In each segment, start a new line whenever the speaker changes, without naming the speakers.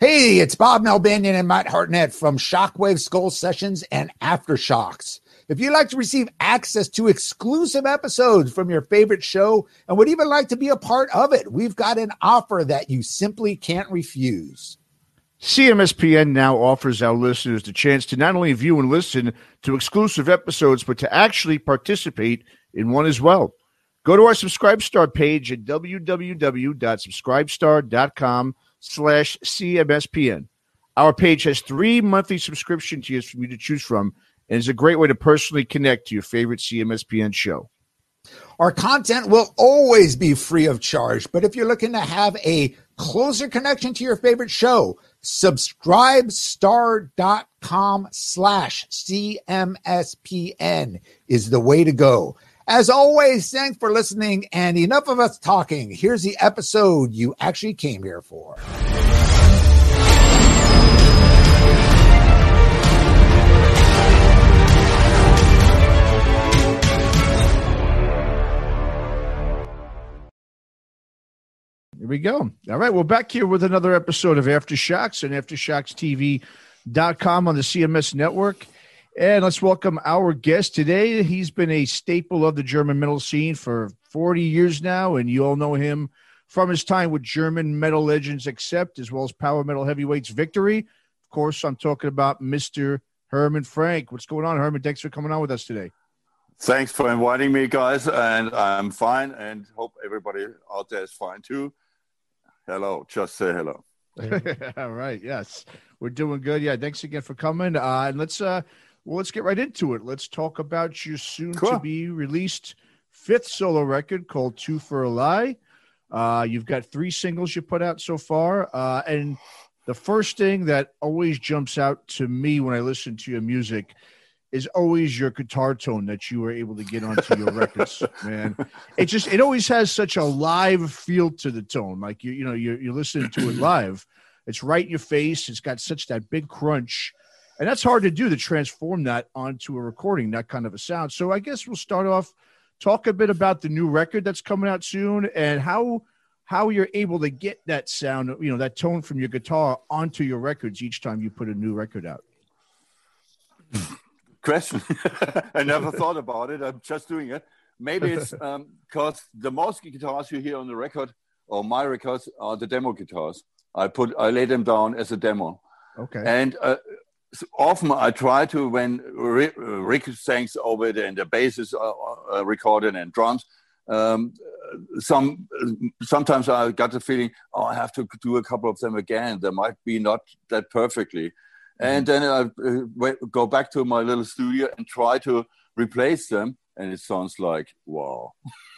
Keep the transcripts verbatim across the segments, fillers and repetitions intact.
Hey, it's Bob Melbanian and Matt Hartnett from Shockwave Skull Sessions and Aftershocks. If you'd like to receive access to exclusive episodes from your favorite show and would even like to be a part of it, we've got an offer that you simply can't refuse.
C M S P N now offers our listeners the chance to not only view and listen to exclusive episodes, but to actually participate in one as well. Go to our Subscribestar page at www.subscribestar.com slash CMSPN. Our page has three monthly subscription tiers for you to choose from, and is a great way to personally connect to your favorite C M S P N show.
Our content will always be free of charge, but if you're looking to have a closer connection to your favorite show, subscribestar.com slash CMSPN is the way to go. As always, thanks for listening, and enough of us talking. Here's the episode you actually came here for.
Here we go. All right, we're back here with another episode of Aftershocks and aftershocks T V dot com on the C M S network. And let's welcome our guest today. He's been a staple of the German metal scene for forty years now, and you all know him from his time with German metal legends Accept, as well as power metal heavyweights Victory. Of course, I'm talking about Mister Herman Frank. What's going on, Herman? Thanks for coming on with us today.
Thanks for inviting me, guys, and I'm fine, and hope everybody out there is fine too. Hello, just say hello.
All right, yes, we're doing good. Yeah, thanks again for coming. Uh, and let's uh, well, let's get right into it. Let's talk about your soon-to-be cool. released fifth solo record called Two for a Lie. Uh, you've got three singles you put out so far, uh, and the first thing that always jumps out to me when I listen to your music is always your guitar tone that you were able to get onto your records, man. It just, it always has such a live feel to the tone. Like, you you know, you're, you're listening to it live. It's right in your face. It's got such that big crunch. And that's hard to do, to transform that onto a recording, that kind of a sound. So I guess we'll start off, talk a bit about the new record that's coming out soon and how, how you're able to get that sound, you know, that tone from your guitar onto your records each time you put a new record out.
Question. I never thought about it. I'm just doing it. Maybe it's because um, the most guitars you hear on the record, or my records, are the demo guitars. I put, I lay them down as a demo.
Okay.
And uh, so often I try to, when Rick, Rick sings over it and the bass is uh, uh, recorded and drums, um, some sometimes I got the feeling, oh, I have to do a couple of them again. They might be not that perfectly. And then I uh, go back to my little studio and try to replace them, and it sounds like, wow.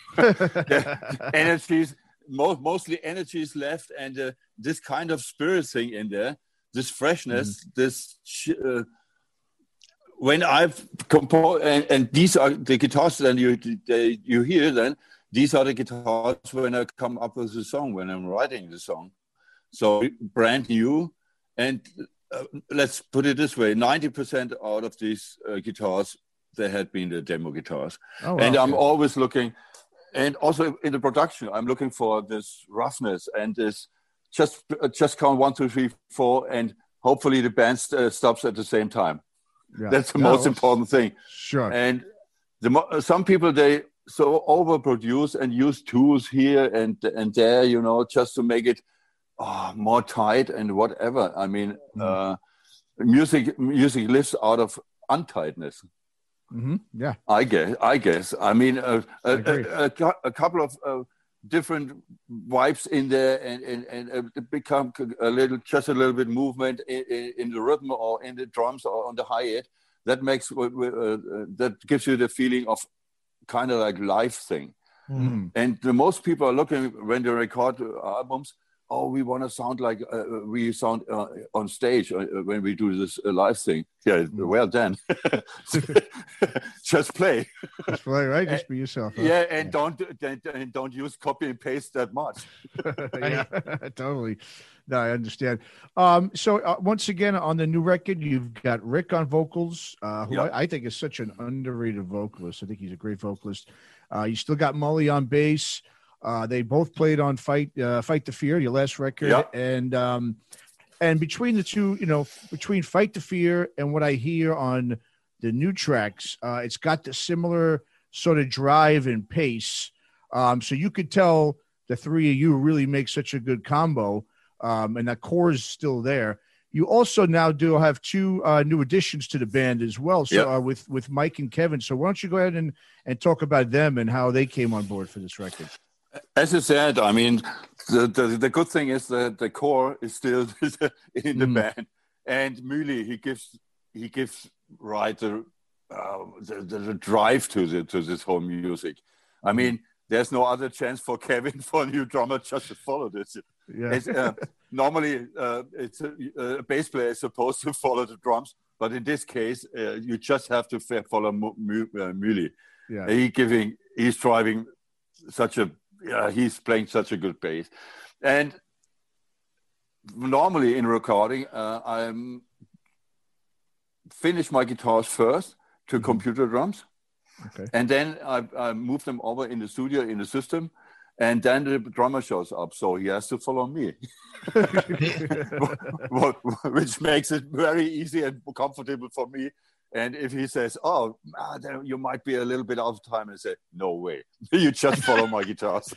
energies, most, mostly energy is left, and uh, this kind of spirit thing in there, this freshness, mm. this. Uh, when I've composed, and, and these are the guitars that you they, you hear. Then these are the guitars when I come up with the song, when I'm writing the song. So brand new, and. Uh, let's put it this way, ninety percent out of these uh, guitars, they had been the demo guitars. Oh, wow, and I'm okay. always looking, and also in the production, I'm looking for this roughness and this just uh, just count one, two, three, four, and hopefully the band st- uh, stops at the same time. Yeah. That's the no, most important thing.
Sure.
And the mo- some people, they so overproduce and use tools here and and there, you know, just to make it Oh, more tight and whatever. I mean, mm. uh, music music lives out of untightness.
Mm-hmm. Yeah,
I guess. I guess. I mean, uh, I a, a, a couple of uh, different vibes in there, and and and it become a little, just a little bit movement in, in, in the rhythm or in the drums or on the hi-hat. That makes uh, uh, that gives you the feeling of kind of like live thing. Mm. And the most people are looking when they record albums. Oh, we want to sound like uh, we sound uh, on stage uh, when we do this uh, live thing. Yeah, well done. Just play.
Just play, right? Just be yourself. Huh?
Yeah, and yeah. don't and don't use copy and paste that much.
Yeah, totally. No, I understand. Um, so uh, once again, on the new record, you've got Rick on vocals, uh, who yep. I, I think is such an underrated vocalist. I think he's a great vocalist. Uh, you still got Mully on bass. Uh, they both played on Fight uh, Fight the Fear, your last record. Yep. And um, and between the two, you know, between Fight the Fear and what I hear on the new tracks, uh, it's got the similar sort of drive and pace. Um, so you could tell the three of you really make such a good combo, um, and that core is still there. You also now do have two uh, new additions to the band as well, so yep. uh, with with Mike and Kevin. So why don't you go ahead and, and talk about them and how they came on board for this record?
As you said, I mean, the the, the good thing is that the core is still in the mm. band, and Müli he gives he gives right the, uh, the, the the drive to the to this whole music. I mm. mean, there's no other chance for Kevin for a new drummer just to follow this. Yeah. Uh, normally, uh, it's a, a bass player is supposed to follow the drums, but in this case, uh, you just have to follow Müli. Yeah. He giving, he's driving such a, uh, he's playing such a good bass, and normally in recording, uh, I'm finish my guitars first to mm-hmm. computer drums, okay, and then I, I move them over in the studio in the system. And then the drummer shows up, so he has to follow me, which makes it very easy and comfortable for me. And if he says, "Oh, ah, then you might be a little bit out of time," I say, "No way, you just follow my guitars."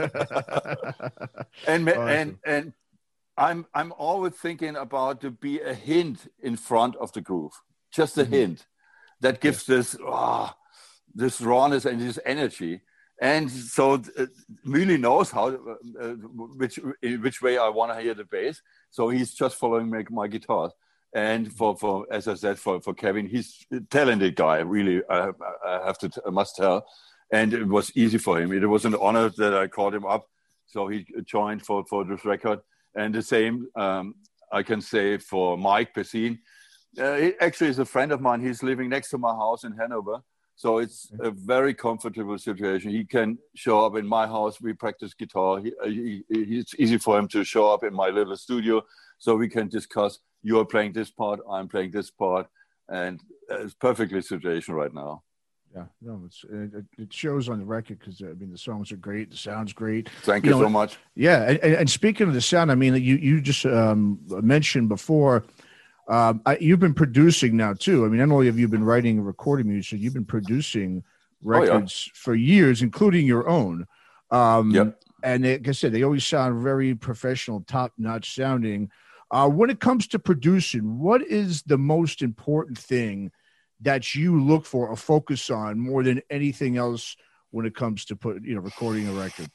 and awesome. and and I'm I'm always thinking about to be a hint in front of the groove, just a mm-hmm. hint that gives yeah. this ah, this rawness and this energy. And so uh, Müli knows how, uh, which which way I want to hear the bass. So he's just following my, my guitars. And for, for as I said, for, for Kevin, he's a talented guy. Really, I, I have to I must tell. And it was easy for him. It was an honor that I called him up. So he joined for, for this record. And the same um, I can say for Mike Pessin. Uh, he actually is a friend of mine. He's living next to my house in Hanover. So it's a very comfortable situation. He can show up in my house. We practice guitar. He, he, it's easy for him to show up in my little studio, so we can discuss. You are playing this part, I'm playing this part, and it's perfectly situation right now.
Yeah, no, it's, it, it shows on the record because I mean the songs are great, the sound's great.
Thank you, you know, so much.
Yeah, and, and speaking of the sound, I mean you you just um, mentioned before. Um, I, you've been producing now too. I mean, not only have you been writing and recording music, you've been producing records oh, yeah. for years, including your own. Um, yep. And they, like I said, they always sound very professional, top-notch sounding. Uh, when it comes to producing, what is the most important thing that you look for or focus on more than anything else when it comes to put, you know, recording a record?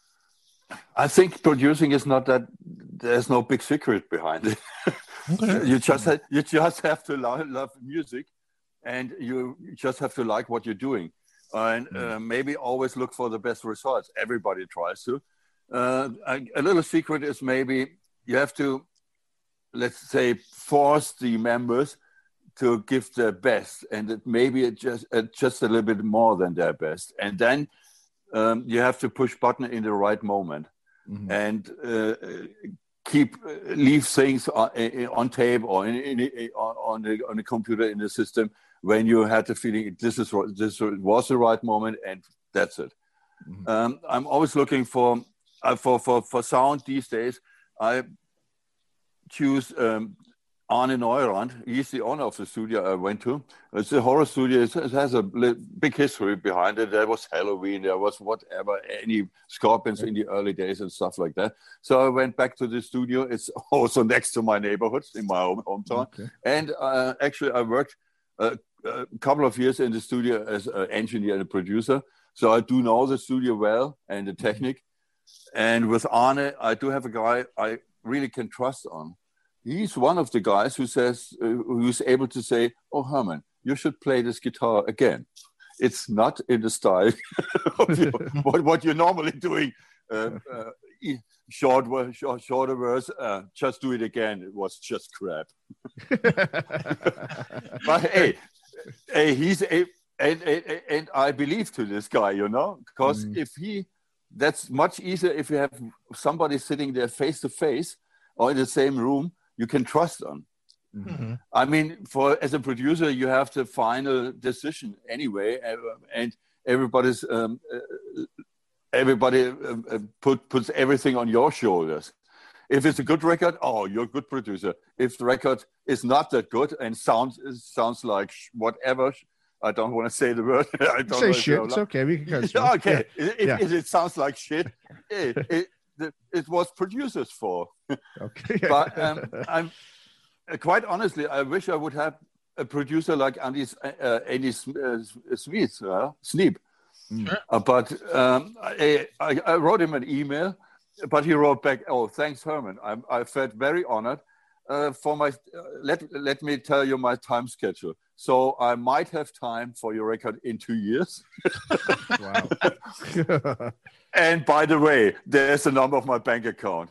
I think producing is not that. There's no big secret behind it. Okay. You just have, you just have to love, love music, and you just have to like what you're doing, and uh, maybe always look for the best results. Everybody tries to. Uh, a, a little secret is maybe you have to, let's say, force the members to give their best, and it maybe it just uh, just a little bit more than their best, and then um, you have to push button in the right moment, mm-hmm. and. Uh, keep leave things on, on tape or in, in, on, on, the, on the computer in the system when you had the feeling this is this was the right moment, and that's it. Mm-hmm. Um, I'm always looking for uh, for for for sound these days. I choose um, Arne Neurand. He's the owner of the studio I went to. It's a horror studio. It has a big history behind it. There was Halloween. There was whatever, any scorpions in the early days and stuff like that. So I went back to the studio. It's also next to my neighborhood in my home, hometown. Okay. And uh, actually, I worked uh, a couple of years in the studio as an engineer and a producer. So I do know the studio well and the technique. And with Arne, I do have a guy I really can trust on. He's one of the guys who says, uh, who's able to say, "Oh, Herman, you should play this guitar again. It's not in the style of your, what, what you're normally doing. Uh, uh, short, short, shorter verse, uh, just do it again. It was just crap." But hey, hey, he's a, and, and, and I believe to this guy, you know, because mm. if he, that's much easier if you have somebody sitting there face to face or in the same room. You can trust on. Mm-hmm. I mean, for as a producer, you have the final decision anyway, and everybody's um, uh, everybody uh, put puts everything on your shoulders. If it's a good record, oh, you're a good producer. If the record is not that good and sounds sounds like whatever, I don't want to say the word. I don't
say
know
shit. It's okay. We can cut
yeah, okay.
Yeah.
If,
yeah.
if it sounds like shit, it, it, it, it was producers for.
Okay.
But um, I'm quite honestly, I wish I would have a producer like Andy uh, Andy uh, Sneap. Uh, Sneap.
Sure.
Uh, but um, I, I, I wrote him an email, but he wrote back, "Oh, thanks, Herman. I, I felt very honored. Uh, for my uh, let let me tell you my time schedule. So I might have time for your record in two years."
Wow.
And by the way, there's the number of my bank account.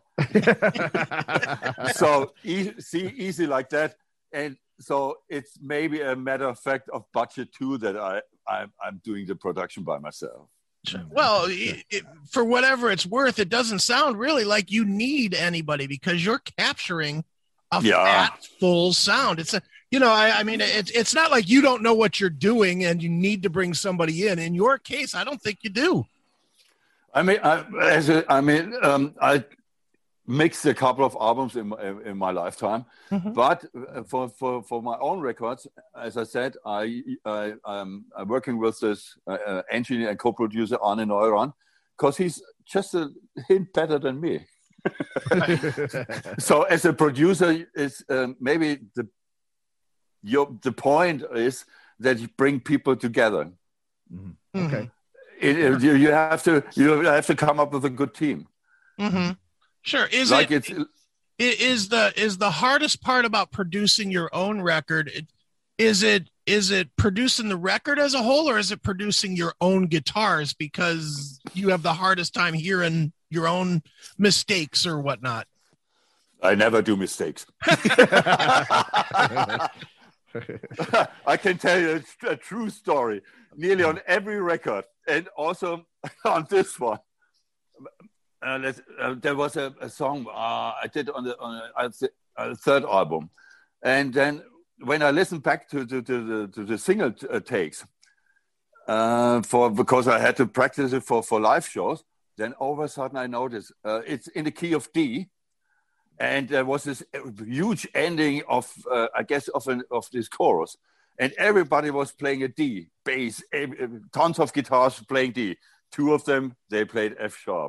So e- see, easy like that. And so it's maybe a matter of fact of budget too that I I'm, I'm doing the production by myself.
Well, it, it, for whatever it's worth, it doesn't sound really like you need anybody because you're capturing a
Yeah.
fat, full sound. It's a, you know, I, I mean, it's it's not like you don't know what you're doing and you need to bring somebody in. In your case, I don't think you do.
I mean, I, as a, I mean, um, I mixed a couple of albums in my, in my lifetime,
Mm-hmm.
but for, for, for my own records, as I said, I, I I'm, I'm working with this uh, uh, engineer and co-producer Arne Neuron, because he's just a hint better than me. So as a producer, is um, maybe the your the point is that you bring people together.
Mm-hmm. Okay.
It, it, you, you have to you have to come up with a good team.
Mm-hmm. Sure. Is
like
it
it's
is the is the hardest part about producing your own record? Is it is it producing the record as a whole, or is it producing your own guitars because you have the hardest time hearing your own mistakes or whatnot?
I never do mistakes. I can tell you a, a true story. Nearly on every record, and also on this one, uh, uh, there was a, a song uh, I did on the on a, a third album, and then when I listened back to to, to the to the single t- uh, takes, uh, for because I had to practice it for for live shows, then all of a sudden I noticed uh, it's in the key of D. And there was this huge ending of, uh, I guess, of an, of this chorus, and everybody was playing a D bass. Every, tons of guitars playing D. Two of them they played F sharp,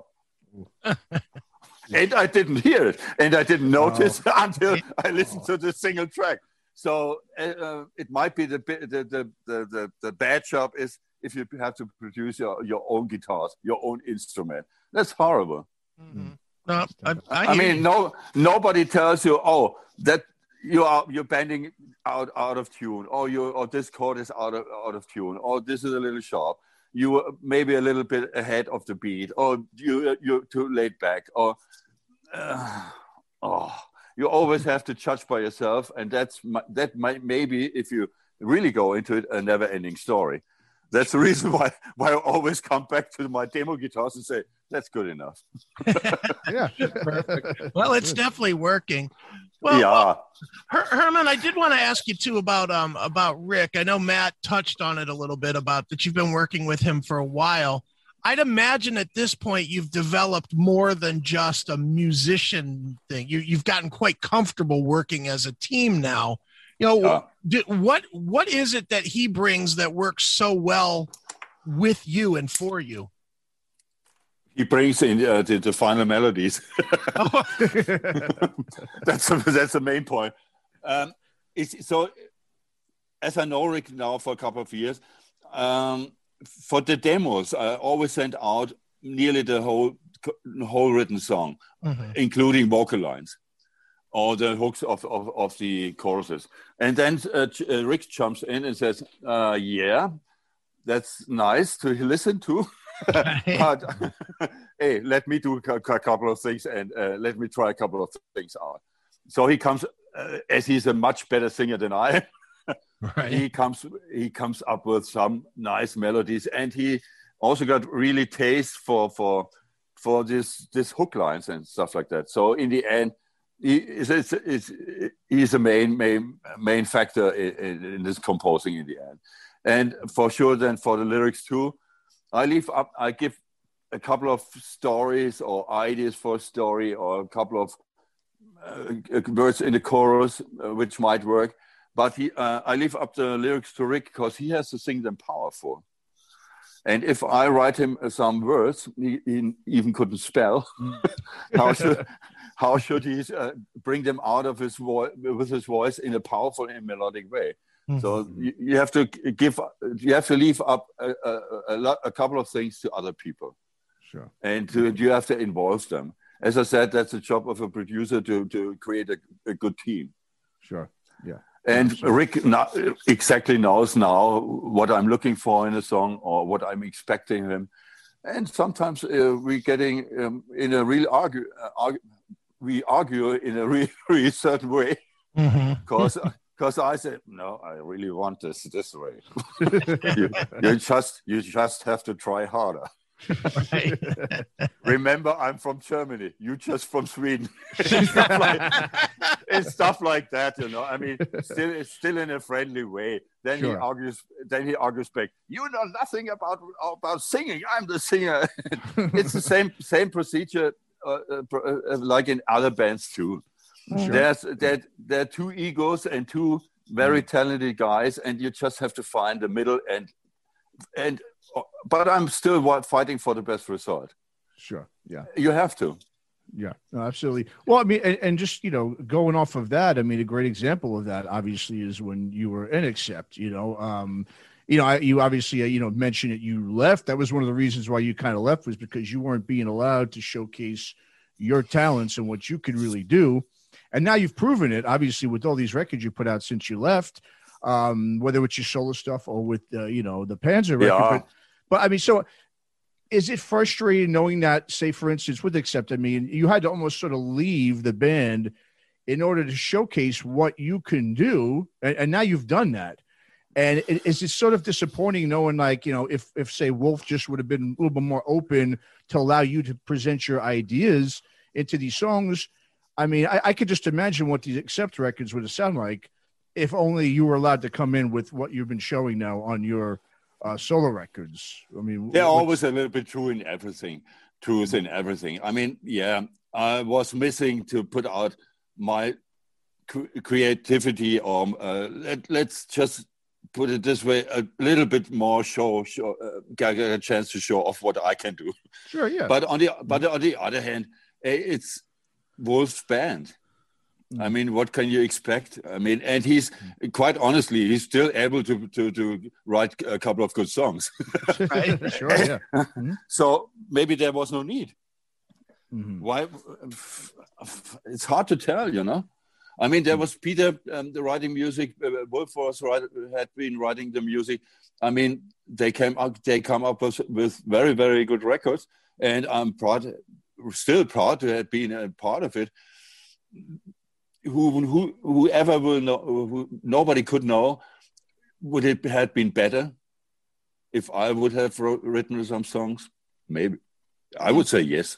and I didn't hear it, and I didn't notice oh. until I listened to the single track. So uh, it might be the the, the the the the bad job is if you have to produce your, your own guitars, your own instrument. That's horrible.
Mm-hmm. No, I, I,
I mean, no, nobody tells you, oh, that you are you're bending out out of tune, or you or this chord is out of out of tune, or this is a little sharp. You were maybe a little bit ahead of the beat, or you you're too laid back, or uh, oh, you always have to judge by yourself, and that's that might maybe if you really go into it a never-ending story. That's the reason why why I always come back to my demo guitars and say, that's good enough.
Yeah.
Perfect. Well, it's definitely working. Well,
yeah.
Well, Her- Herman, I did want to ask you too about um about Rick. I know Matt touched on it a little bit about that you've been working with him for a while. I'd imagine at this point you've developed more than just a musician thing. You you've gotten quite comfortable working as a team now. You know,
yeah.
do, what what is it that he brings that works so well with you and for you?
He brings in uh, the, the final melodies. that's a, that's the main point. Um, it's, so, as I know Rick now for a couple of years, um, for the demos, I always send out nearly the whole whole written song, mm-hmm. including vocal lines, or the hooks of, of, of the choruses. And then uh, Rick jumps in and says, uh, yeah, that's nice to listen to. But hey, let me do a, a couple of things and uh, let me try a couple of things out. So he comes, uh, as he's a much better singer than I am, right. he comes he comes up with some nice melodies, and he also got really taste for for for this this hook lines and stuff like that. So in the end, he is it's, it's, he's a main main main factor in, in, in this composing in the end, and for sure then for the lyrics too. I leave up. I give a couple of stories or ideas for a story, or a couple of uh, words in the chorus, uh, which might work. But he, uh, I leave up the lyrics to Rick because he has to sing them powerful. And if I write him some words he, he even couldn't spell, how should how should he uh, bring them out of his voice with his voice in a powerful and melodic way? Mm-hmm. So you, you have to give, you have to leave up a, a, a, lot, a couple of things to other people.
Sure.
And to, you have to involve them. As I said, that's the job of a producer to, to create a, a good team.
Sure. Yeah.
And sure. Rick not, exactly knows now what I'm looking for in a song or what I'm expecting him. And sometimes uh, we're getting um, in a real argue, uh, argue, we argue in a really, really certain way. Because mm-hmm. Because I said, no, I really want this this way. you, you just you just have to try harder. Right. Remember, I'm from Germany. You just from Sweden. It's stuff like, it's stuff like that, you know. I mean, still, it's still in a friendly way. Then sure. he argues. Then he argues back. You know nothing about about singing. I'm the singer. It's the same same procedure uh, uh, like in other bands too. Sure. There's there, there are two egos and two very talented guys, and you just have to find the middle. And and but I'm still fighting for the best result.
Sure, yeah,
you have to.
Yeah, no, absolutely. Well, I mean, and, and just you know, going off of that, I mean, a great example of that obviously is when you were in Accept. You know, um, you know, I, you obviously uh, you know mentioned that you left. That was one of the reasons why you kind of left, was because you weren't being allowed to showcase your talents and what you could really do. And now you've proven it, obviously, with all these records you put out since you left, um, whether it's your solo stuff or with, uh, you know, the Panzer record.
Yeah.
But, but, I mean, so is it frustrating knowing that, say, for instance, with Accept, I mean, you had to almost sort of leave the band in order to showcase what you can do, and, and now you've done that. And is it sort of disappointing knowing, like, you know, if, if, say, Wolf just would have been a little bit more open to allow you to present your ideas into these songs? I mean, I, I could just imagine what these Accept records would have sounded like if only you were allowed to come in with what you've been showing now on your uh, solo records. I mean,
they're always a little bit true in everything, truth in everything. I mean, yeah, I was missing to put out my cre- creativity, or uh, let, let's just put it this way, a little bit more show, show uh, get a chance to show off what I can do.
Sure, yeah.
But on the but on the other hand, it's Wolf's band. I mean, what can you expect? I mean, and he's quite honestly, he's still able to to, to write a couple of good songs.
Right? Sure, yeah. Mm-hmm.
So maybe there was no need.
Mm-hmm.
Why? It's hard to tell, you know. I mean, there was Peter, um, the writing music. Uh, Wolf was write, had been writing the music. I mean, they came up, they come up with, with very, very good records, and I'm proud. Still proud to have been a part of it. Who, who, whoever will know, who, nobody could know, would it have been better if I would have wrote, written some songs? Maybe. I would say yes.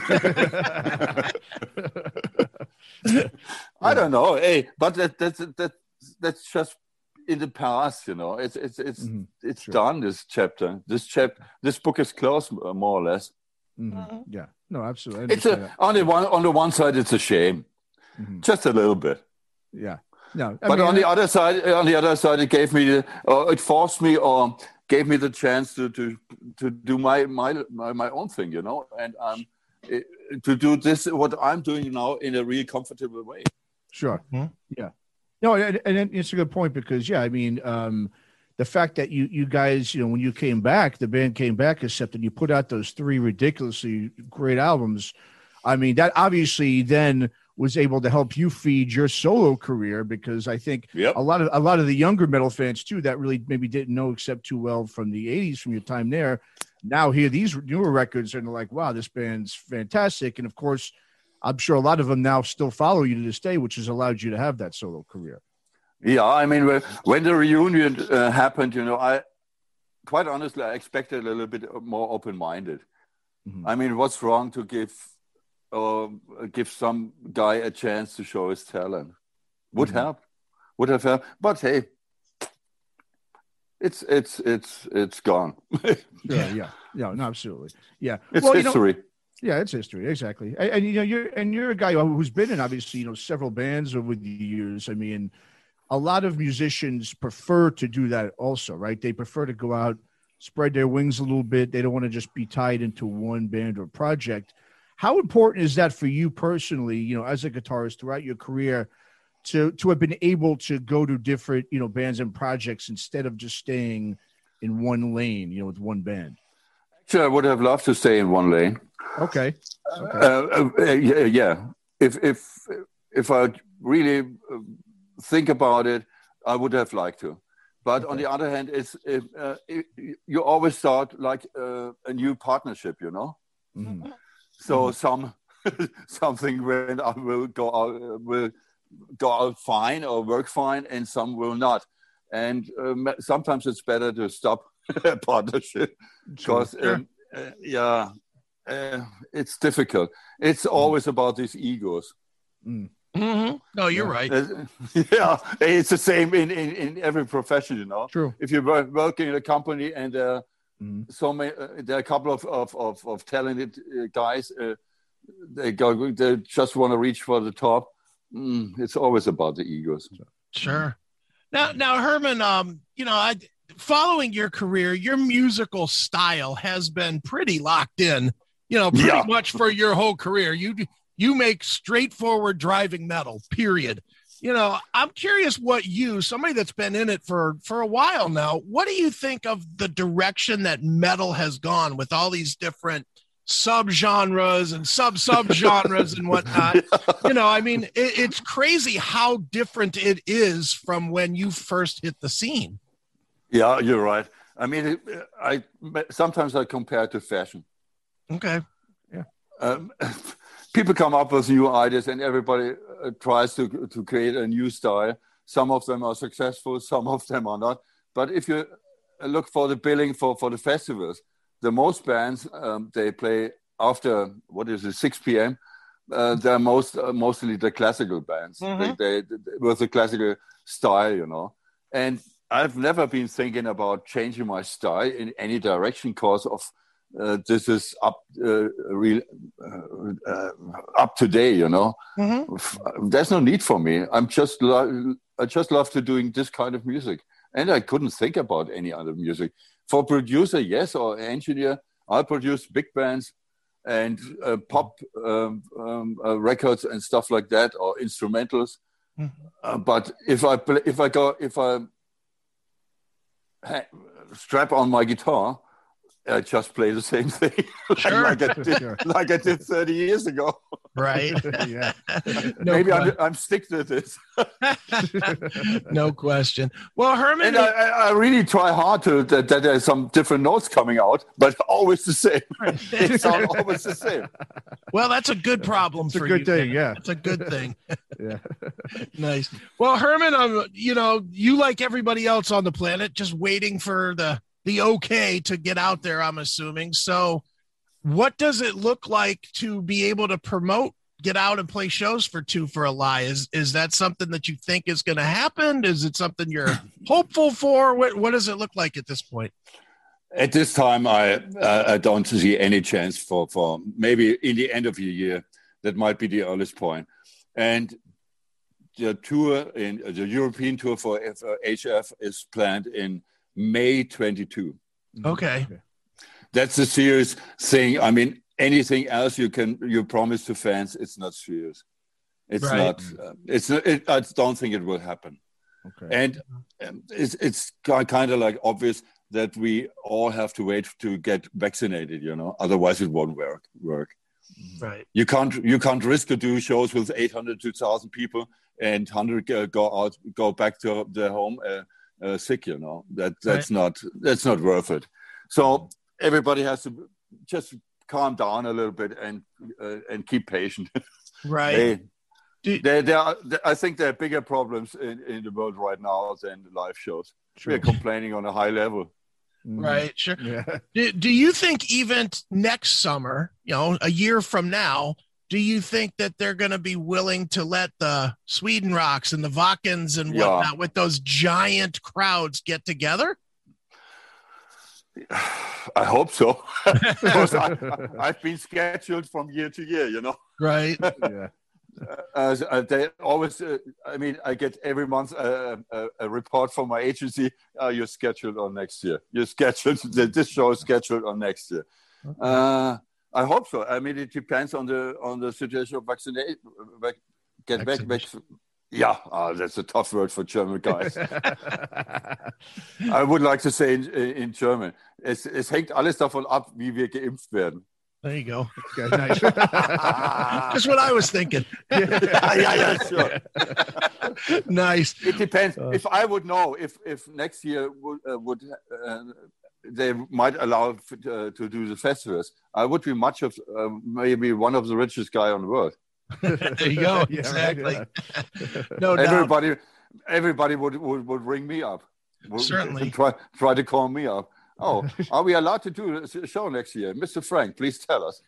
I don't know. Hey, but that, that, that, that's just in the past, you know. It's it's it's mm-hmm. it's sure. done. This chapter, this chap, this book is closed, more or less.
Mm-hmm. Yeah. No, absolutely.
It's a, on the one on the one side, it's a shame, mm-hmm. just a little bit.
Yeah, no. I
but
mean,
on the other side, on the other side, it gave me, the, or it forced me, or gave me the chance to to to do my my my, my own thing, you know, and um, it, to do this what I'm doing now in a really comfortable way.
Sure. Mm-hmm. Yeah. No, and, and it's a good point because yeah, I mean. Um, The fact that you you guys, you know, when you came back, the band came back, Accept, and you put out those three ridiculously great albums. I mean, that obviously then was able to help you feed your solo career because I think
yep.
a lot of a lot of the younger metal fans too that really maybe didn't know Accept too well from the eighties, from your time there, now hear these newer records and they're like, wow, this band's fantastic. And of course, I'm sure a lot of them now still follow you to this day, which has allowed you to have that solo career.
Yeah, I mean, when the reunion uh, happened, you know, I quite honestly, I expected a little bit more open-minded. Mm-hmm. I mean, what's wrong to give uh, give some guy a chance to show his talent? Would mm-hmm. help, would have helped. But hey, it's it's it's it's gone.
Sure, yeah, yeah, no, absolutely, yeah.
It's
well,
history.
You know, Yeah, it's history, exactly. And, and you know, you're and you're a guy who's been in obviously, you know, several bands over the years. I mean, a lot of musicians prefer to do that also, right? They prefer to go out, spread their wings a little bit. They don't want to just be tied into one band or project. How important is that for you personally, you know, as a guitarist throughout your career, to to have been able to go to different, you know, bands and projects instead of just staying in one lane, you know, with one band?
Actually, I would have loved to stay in one lane.
Okay. okay.
Uh, uh, yeah, yeah. If if if I really think about it, I would have liked to. But okay. on the other hand, it's if, uh, it, you always start like uh, a new partnership, you know. Mm-hmm. So mm-hmm. some something when I will go out will go out fine or work fine, and some will not. And um, sometimes it's better to stop a partnership because sure. um, uh, yeah. Uh, it's difficult. It's always mm. about these egos.
Mm. Mm-hmm. No, you're
yeah.
right.
Uh, yeah, it's the same in, in, in every profession, you know.
True.
If you're working in a company and uh,
mm.
so many, uh, there are a couple of of, of, of talented uh, guys, uh, they go, they just want to reach for the top. Mm, it's always about the egos.
Sure. Now, now, Herman, um, you know, I following your career, your musical style has been pretty locked in. You know, pretty yeah. much for your whole career. You you make straightforward driving metal, period. You know, I'm curious what you, somebody that's been in it for, for a while now, what do you think of the direction that metal has gone with all these different subgenres and sub-subgenres and whatnot? Yeah. You know, I mean, it, it's crazy how different it is from when you first hit the scene.
Yeah, you're right. I mean, it, I sometimes I compare it to fashion.
Okay.
Yeah. Um, people come up with new ideas, and everybody uh, tries to to create a new style. Some of them are successful, some of them are not. But if you look for the billing for, for the festivals, the most bands um, they play after what is it six p.m. Uh, they're most uh, mostly the classical bands. Mm-hmm. They, they, they with the classical style, you know. And I've never been thinking about changing my style in any direction because of. Uh, this is up uh, real uh, uh, up to date, you know. Mm-hmm. There's no need for me. I'm just lo- I just love to doing this kind of music, and I couldn't think about any other music. For producer, yes, or engineer, I produce big bands and uh, pop um, um, uh, records and stuff like that, or instrumentals. Mm-hmm. Uh, but if I play, if I go if I ha- strap on my guitar. I just play the same thing
sure.
like, I did, sure. like I did thirty years ago.
Right.
yeah.
No Maybe I'm, I'm stick to this.
No question. Well, Herman.
And I, I really try hard to that, that there's some different notes coming out, but always the same. It's always the same.
Well, that's a good problem
it's
for
you. It's a good
you,
thing, yeah.
It's a good thing.
Yeah.
Nice. Well, Herman, I'm, you know, you like everybody else on the planet, just waiting for the the okay to get out there, I'm assuming. So what does it look like to be able to promote, get out and play shows for Two for a Lie? Is is that something that you think is going to happen? Is it something you're hopeful for? What what does it look like at this point?
At this time, I uh, I don't see any chance for, for maybe in the end of the year. That might be the earliest point. And the tour, in the European tour for H F is planned in May twenty-second.
Okay.
That's a serious thing. I mean, anything else you can you promise to fans, it's not serious. It's right. not. Uh, it's. It, I don't think it will happen. Okay. And um, it's it's kind of like obvious that we all have to wait to get vaccinated. You know, otherwise it won't work. Work.
Right.
You can't. You can't risk to do shows with eight hundred to one thousand people and one hundred uh, go out, go back to their home. Uh, Uh, sick, you know, that that's right. not that's not worth it. So everybody has to just calm down a little bit and uh, and keep patient.
Right.
they, Do, they, they are, I think there are bigger problems in, in the world right now than the live shows. True. We're complaining on a high level.
Right. Sure. Yeah. Do, do you think even next summer, you know, a year from now, do you think that they're going to be willing to let the Sweden Rocks and the Wackens and whatnot yeah. with those giant crowds get together?
I hope so. Because I, I've been scheduled from year to year, you know.
Right.
Yeah.
Uh, uh, they always, uh, I mean, I get every month a, a, a report from my agency. Uh, you're scheduled on next year. You're scheduled. This show is scheduled on next year. Okay. Uh, I hope so. I mean, it depends on the on the situation of vaccination. Get back, back. Yeah, uh, that's a tough word for German guys. I would like to say in, in German. Es, es hängt alles davon ab, wie wir geimpft werden.
There you go.
Okay, nice.
That's what I was thinking.
yeah, yeah, yeah, sure.
Nice.
It depends. Uh, if I would know if if next year would uh, would uh, they might allow uh, to do the festivals, I would be much of uh, maybe one of the richest guy on the world.
There you go.
Yeah,
exactly.
right, yeah.
No doubt.
Everybody, everybody would, would would ring me up. Would,
Certainly.
Try try to call me up. Oh, are we allowed to do a show next year? Mister Frank, please tell us.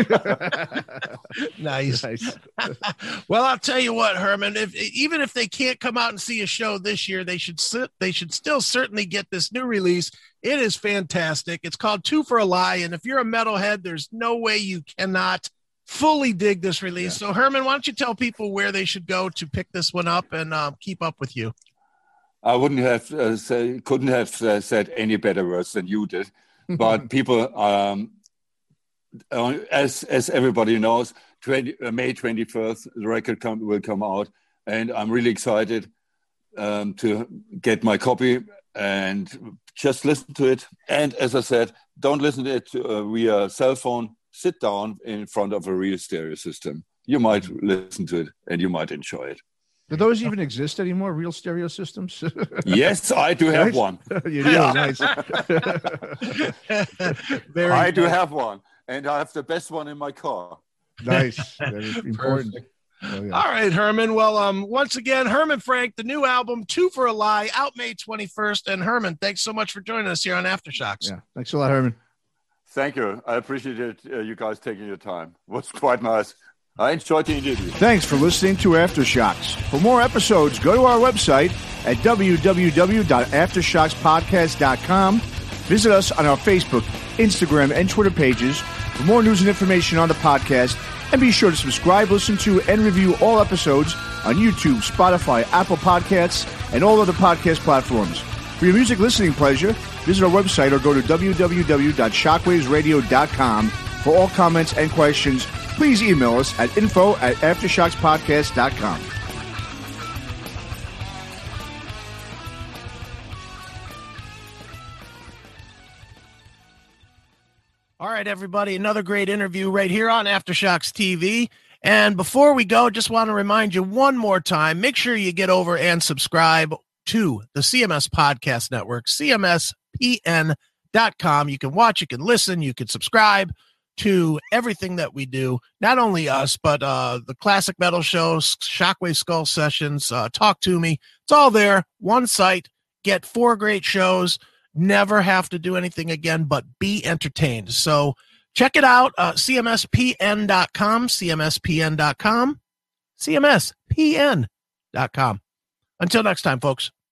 Nice.
Nice.
Well, I'll tell you what, Herman, if even if they can't come out and see a show this year, they should sit, they should still certainly get this new release. It is fantastic. It's called Two for a Lie. And if you're a metalhead, there's no way you cannot fully dig this release. Yeah. So Herman, why don't you tell people where they should go to pick this one up and um, keep up with you?
I wouldn't have uh, say, couldn't have uh, said any better words than you did, but people, um, uh, as as everybody knows, twenty, uh, May twenty-first, the record come, will come out, and I'm really excited um, to get my copy and just listen to it. And as I said, don't listen to it uh, via cell phone. Sit down in front of a real stereo system. You might listen to it, and you might enjoy it.
Do those even exist anymore, real stereo systems?
Yes, I do have
nice.
one.
You do?
Yeah.
Nice.
Very
I
good.
do have one, and I have the best one in my car.
Nice. Very important. Oh, yeah.
All right, Herman. Well, um, once again, Herman Frank, the new album, Two for a Lie, out May twenty-first. And Herman, thanks so much for joining us here on Aftershocks.
Yeah. Thanks a lot, Herman.
Thank you. I appreciate it, uh, you guys taking your time. It was quite nice. I enjoyed the interview.
Thanks for listening to Aftershocks. For more episodes, go to our website at w w w dot aftershocs podcast dot com. Visit us on our Facebook, Instagram, and Twitter pages for more news and information on the podcast. And be sure to subscribe, listen to, and review all episodes on YouTube, Spotify, Apple Podcasts, and all other podcast platforms. For your music listening pleasure, visit our website or go to w w w dot shockwaves radio dot com. For all comments and questions, please email us at info at aftershocs podcast dot com.
All right, everybody, another great interview right here on Aftershocks T V. And before we go, just want to remind you one more time, make sure you get over and subscribe to the C M S Podcast Network, C M S P N dot com. You can watch, you can listen, you can subscribe to everything that we do, not only us, but uh, the classic metal shows, Shockwave Skull Sessions, uh, Talk to Me. It's all there, one site, get four great shows, never have to do anything again but be entertained. So check it out, uh, C M S P N dot com, C M S P N dot com, C M S P N dot com. Until next time, folks.